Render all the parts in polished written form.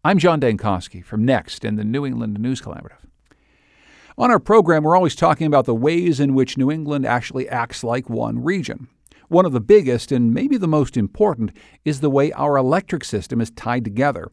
I'm John Dankosky from Next and the New England News Collaborative. On our program, we're always talking about the ways in which New England actually acts like one region. One of the biggest, and maybe the most important, is the way our electric system is tied together.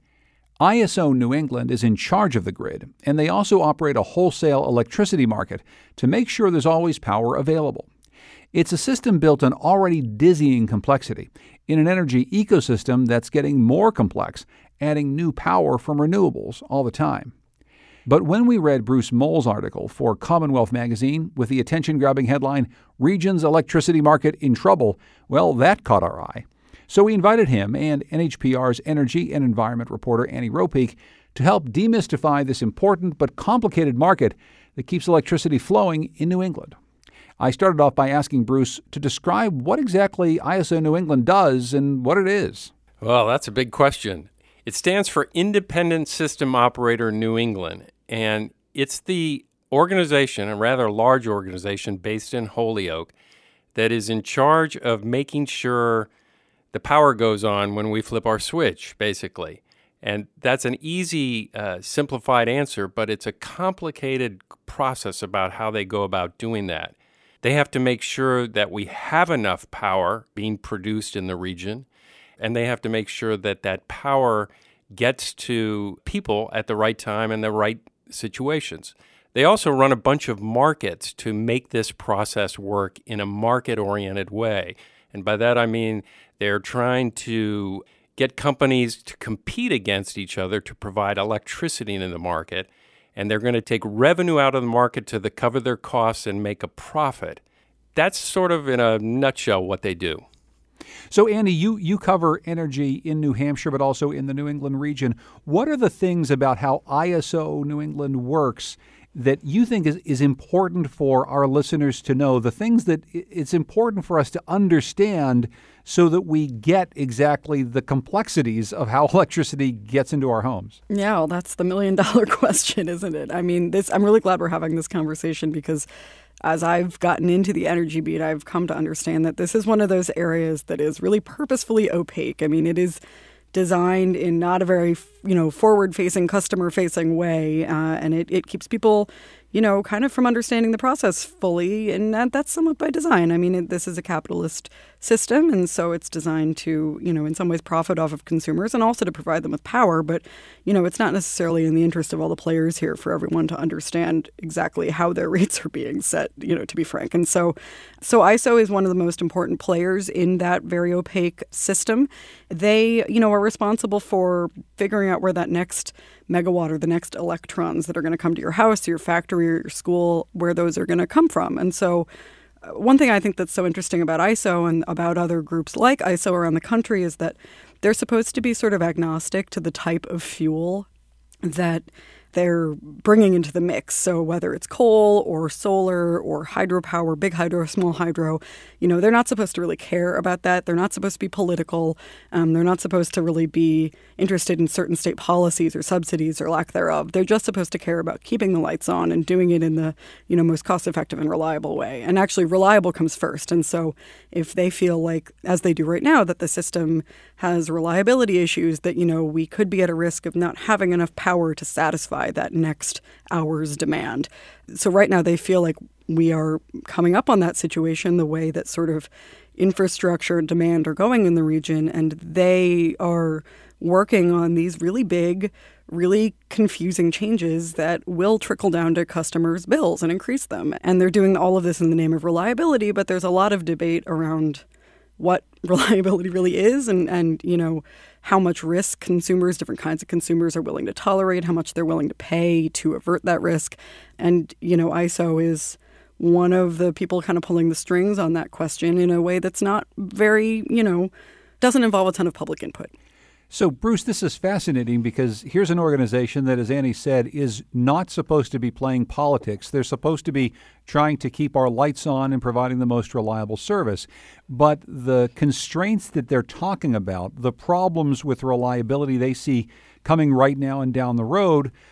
ISO New England is in charge of the grid, and they also operate a wholesale electricity market to make sure there's always power available. It's a system built on already dizzying complexity in an energy ecosystem that's getting more complex, adding new power from renewables all the time. But when we read Bruce Moll's article for Commonwealth magazine with the attention-grabbing headline, "Region's Electricity Market in Trouble," well, that caught our eye. So we invited him and NHPR's energy and environment reporter Annie Ropeek to help demystify this important but complicated market that keeps electricity flowing in New England. I started off by asking Bruce to describe what exactly ISO New England does and what it is. Well, that's a big question. It stands for Independent System Operator New England, and it's the organization, a rather large organization based in Holyoke, that is in charge of making sure the power goes on when we flip our switch, basically. And that's an easy, simplified answer, but it's a complicated process about how they go about doing that. They have to make sure that we have enough power being produced in the region, and they have to make sure that that power gets to people at the right time and the right situations. They also run a bunch of markets to make this process work in a market-oriented way. And by that I mean they're trying to get companies to compete against each other to provide electricity in the market, and they're going to take revenue out of the market to cover their costs and make a profit. That's sort of in a nutshell what they do. So, Andy, you cover energy in New Hampshire, but also in the New England region. What are the things about how ISO New England works that you think is important for our listeners to know, the things that it's important for us to understand so that we get exactly the complexities of how electricity gets into our homes? Yeah, well, that's the million-dollar question, isn't it? I mean, I'm really glad we're having this conversation because as I've gotten into the energy beat, I've come to understand that this is one of those areas that is really purposefully opaque. I mean, it is designed in not a very, forward-facing, customer-facing way, and it keeps people, kind of from understanding the process fully, and that's somewhat by design. I mean, this is a capitalist system, and so it's designed to, in some ways profit off of consumers and also to provide them with power, but, it's not necessarily in the interest of all the players here for everyone to understand exactly how their rates are being set, to be frank. And so ISO is one of the most important players in that very opaque system. They, are responsible for figuring out where that next megawatt or the next electrons that are going to come to your house, your factory, or your school, where those are going to come from. And so one thing I think that's so interesting about ISO and about other groups like ISO around the country is that they're supposed to be sort of agnostic to the type of fuel that they're bringing into the mix. So whether it's coal or solar or hydropower, big hydro, small hydro, they're not supposed to really care about that. They're not supposed to be political. They're not supposed to really be interested in certain state policies or subsidies or lack thereof. They're just supposed to care about keeping the lights on and doing it in the, most cost-effective and reliable way. And actually, reliable comes first. And so if they feel like, as they do right now, that the system has reliability issues, that, we could be at a risk of not having enough power to satisfy that next hour's demand. So right now they feel like we are coming up on that situation the way that sort of infrastructure and demand are going in the region, and they are working on these really big, really confusing changes that will trickle down to customers' bills and increase them. And they're doing all of this in the name of reliability, but there's a lot of debate around what reliability really is and how much risk consumers, different kinds of consumers, are willing to tolerate, how much they're willing to pay to avert that risk. And, ISO is one of the people kind of pulling the strings on that question in a way that's not very, doesn't involve a ton of public input. So, Bruce, this is fascinating because here's an organization that, as Annie said, is not supposed to be playing politics. They're supposed to be trying to keep our lights on and providing the most reliable service. But the constraints that they're talking about, the problems with reliability they see coming right now and down the road,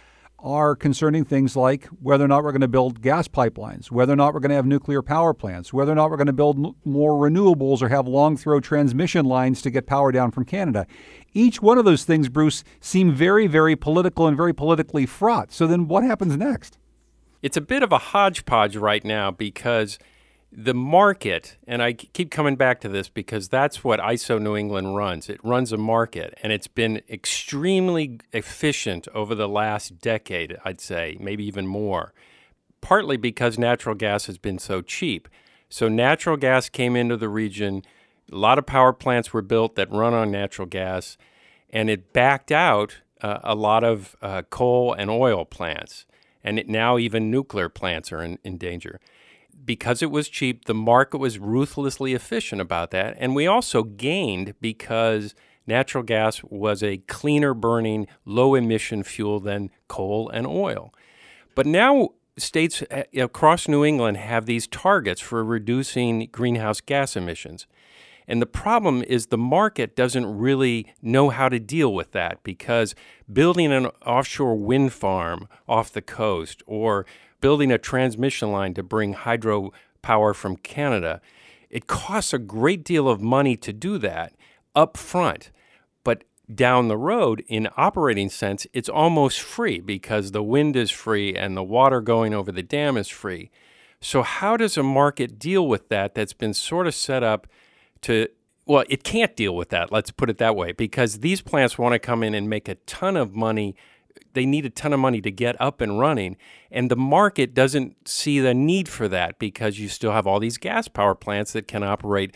are concerning things like whether or not we're going to build gas pipelines, whether or not we're going to have nuclear power plants, whether or not we're going to build more renewables or have long-throw transmission lines to get power down from Canada. Each one of those things, Bruce, seem very, very political and very politically fraught. So then what happens next? It's a bit of a hodgepodge right now because the market, and I keep coming back to this because that's what ISO New England runs. It runs a market, and it's been extremely efficient over the last decade, I'd say, maybe even more, partly because natural gas has been so cheap. So natural gas came into the region. A lot of power plants were built that run on natural gas, and it backed out a lot of coal and oil plants. And now even nuclear plants are in danger. Because it was cheap, the market was ruthlessly efficient about that. And we also gained because natural gas was a cleaner burning, low emission fuel than coal and oil. But now states across New England have these targets for reducing greenhouse gas emissions. And the problem is the market doesn't really know how to deal with that because building an offshore wind farm off the coast or building a transmission line to bring hydropower from Canada, it costs a great deal of money to do that up front. But down the road, in operating sense, it's almost free because the wind is free and the water going over the dam is free. So how does a market deal with that that's been sort of set up to, well, it can't deal with that, let's put it that way, because these plants want to come in and make a ton of money. They need a ton of money to get up and running, and the market doesn't see the need for that because you still have all these gas power plants that can operate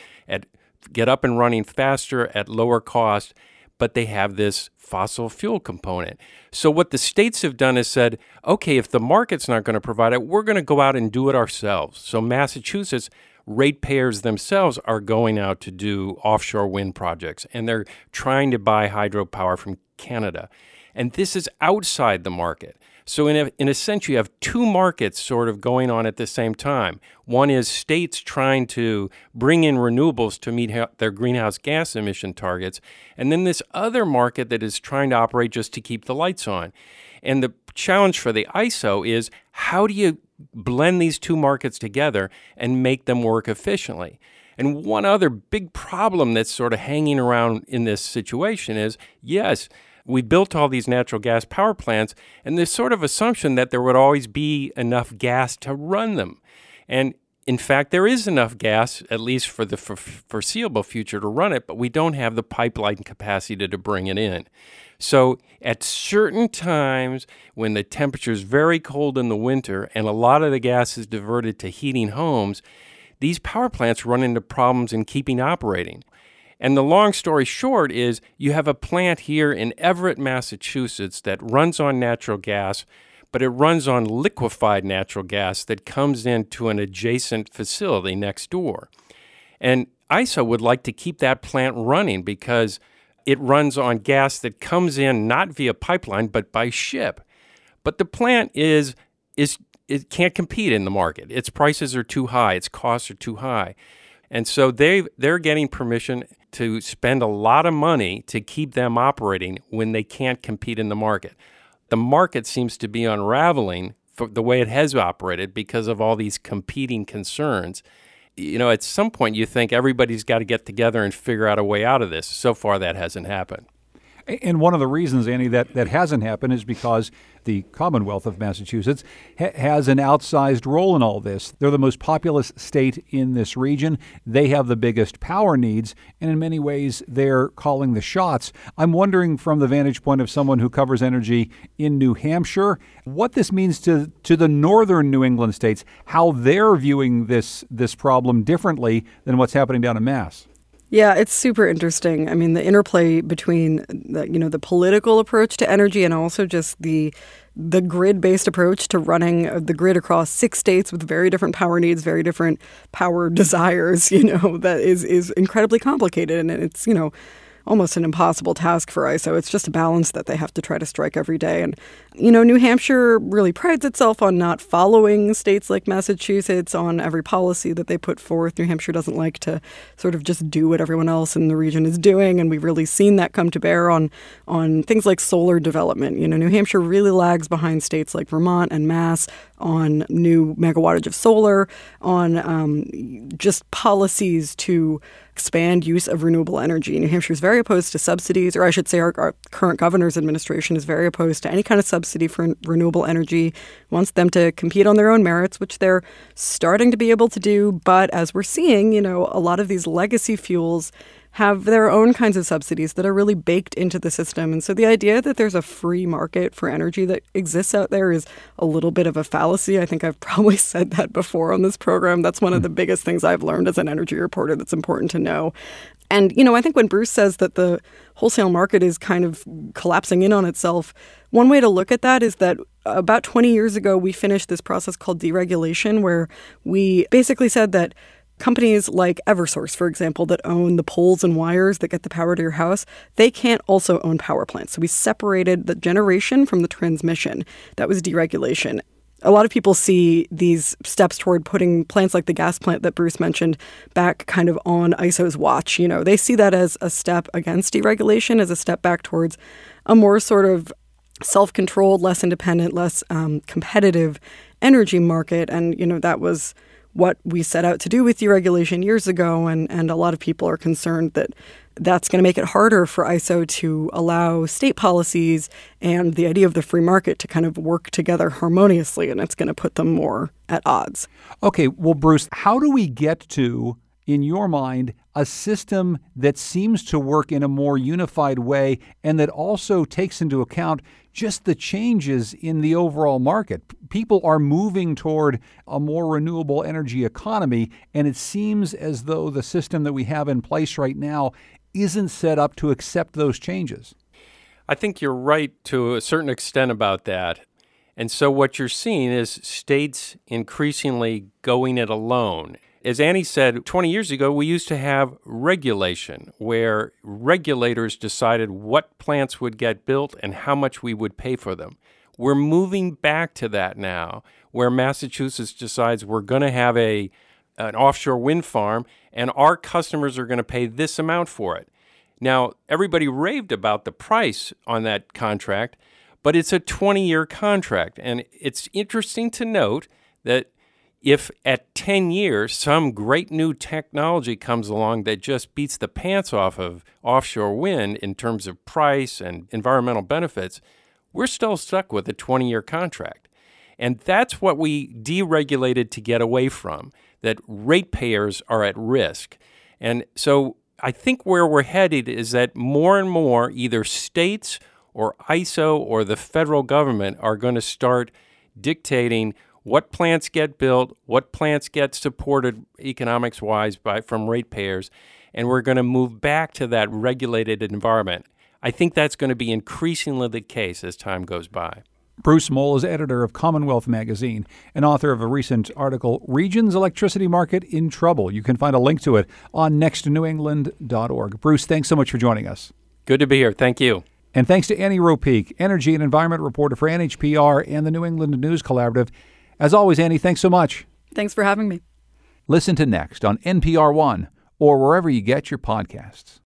get up and running faster at lower cost, but they have this fossil fuel component. So what the states have done is said, okay, if the market's not going to provide it, we're going to go out and do it ourselves. So Massachusetts ratepayers themselves are going out to do offshore wind projects, and they're trying to buy hydropower from Canada. And this is outside the market. So in a sense, you have two markets sort of going on at the same time. One is states trying to bring in renewables to meet their greenhouse gas emission targets, and then this other market that is trying to operate just to keep the lights on. And the challenge for the ISO is how do you blend these two markets together and make them work efficiently? And one other big problem that's sort of hanging around in this situation is, yes, we built all these natural gas power plants, and there's sort of assumption that there would always be enough gas to run them. And in fact, there is enough gas, at least for the foreseeable future, to run it, but we don't have the pipeline capacity to bring it in. So at certain times when the temperature is very cold in the winter and a lot of the gas is diverted to heating homes, these power plants run into problems in keeping operating. And the long story short is you have a plant here in Everett, Massachusetts that runs on natural gas, but it runs on liquefied natural gas that comes into an adjacent facility next door. And ISO would like to keep that plant running because it runs on gas that comes in not via pipeline, but by ship. But the plant it can't compete in the market. Its prices are too high. Its costs are too high. And so they're getting permission to spend a lot of money to keep them operating when they can't compete in the market. The market seems to be unraveling for the way it has operated because of all these competing concerns. You know, at some point you think everybody's got to get together and figure out a way out of this. So far that hasn't happened. And one of the reasons, Andy, that hasn't happened is because the Commonwealth of Massachusetts has an outsized role in all this. They're the most populous state in this region. They have the biggest power needs, and in many ways, they're calling the shots. I'm wondering, from the vantage point of someone who covers energy in New Hampshire, what this means to the northern New England states, how they're viewing this problem differently than what's happening down in Mass. Yeah, it's super interesting. I mean, the interplay between the political approach to energy and also just the grid-based approach to running the grid across 6 states with very different power needs, very different power desires, that is incredibly complicated. And it's, almost an impossible task for ISO. It's just a balance that they have to try to strike every day. And, New Hampshire really prides itself on not following states like Massachusetts on every policy that they put forth. New Hampshire doesn't like to sort of just do what everyone else in the region is doing. And we've really seen that come to bear on things like solar development. New Hampshire really lags behind states like Vermont and Mass on new megawattage of solar, on just policies to expand use of renewable energy. New Hampshire is very opposed to subsidies, or I should say our current governor's administration is very opposed to any kind of subsidy for renewable energy, wants them to compete on their own merits, which they're starting to be able to do. But as we're seeing, a lot of these legacy fuels have their own kinds of subsidies that are really baked into the system. And so the idea that there's a free market for energy that exists out there is a little bit of a fallacy. I think I've probably said that before on this program. That's one of the biggest things I've learned as an energy reporter that's important to know. And, I think when Bruce says that the wholesale market is kind of collapsing in on itself, one way to look at that is that about 20 years ago, we finished this process called deregulation, where we basically said that companies like Eversource, for example, that own the poles and wires that get the power to your house, they can't also own power plants. So we separated the generation from the transmission. That was deregulation. A lot of people see these steps toward putting plants like the gas plant that Bruce mentioned back kind of on ISO's watch. They see that as a step against deregulation, as a step back towards a more sort of self-controlled, less independent, less competitive energy market. And, that was what we set out to do with deregulation years ago, and a lot of people are concerned that that's going to make it harder for ISO to allow state policies and the idea of the free market to kind of work together harmoniously, and it's going to put them more at odds. Okay, well, Bruce, how do we get to, in your mind, a system that seems to work in a more unified way and that also takes into account just the changes in the overall market? People are moving toward a more renewable energy economy, and it seems as though the system that we have in place right now isn't set up to accept those changes. I think you're right to a certain extent about that. And so what you're seeing is states increasingly going it alone. As Annie said, 20 years ago, we used to have regulation where regulators decided what plants would get built and how much we would pay for them. We're moving back to that now, where Massachusetts decides we're going to have an offshore wind farm and our customers are going to pay this amount for it. Now, everybody raved about the price on that contract, but it's a 20-year contract. And it's interesting to note that if at 10 years some great new technology comes along that just beats the pants off of offshore wind in terms of price and environmental benefits, we're still stuck with a 20-year contract. And that's what we deregulated to get away from, that ratepayers are at risk. And so I think where we're headed is that more and more either states or ISO or the federal government are going to start dictating what plants get built, what plants get supported economics-wise from ratepayers, and we're going to move back to that regulated environment. I think that's going to be increasingly the case as time goes by. Bruce Mohl is editor of Commonwealth Magazine and author of a recent article, Region's Electricity Market in Trouble. You can find a link to it on nextnewengland.org. Bruce, thanks so much for joining us. Good to be here. Thank you. And thanks to Annie Ropeek, Energy and Environment Reporter for NHPR and the New England News Collaborative. As always, Annie, thanks so much. Thanks for having me. Listen to Next on NPR One or wherever you get your podcasts.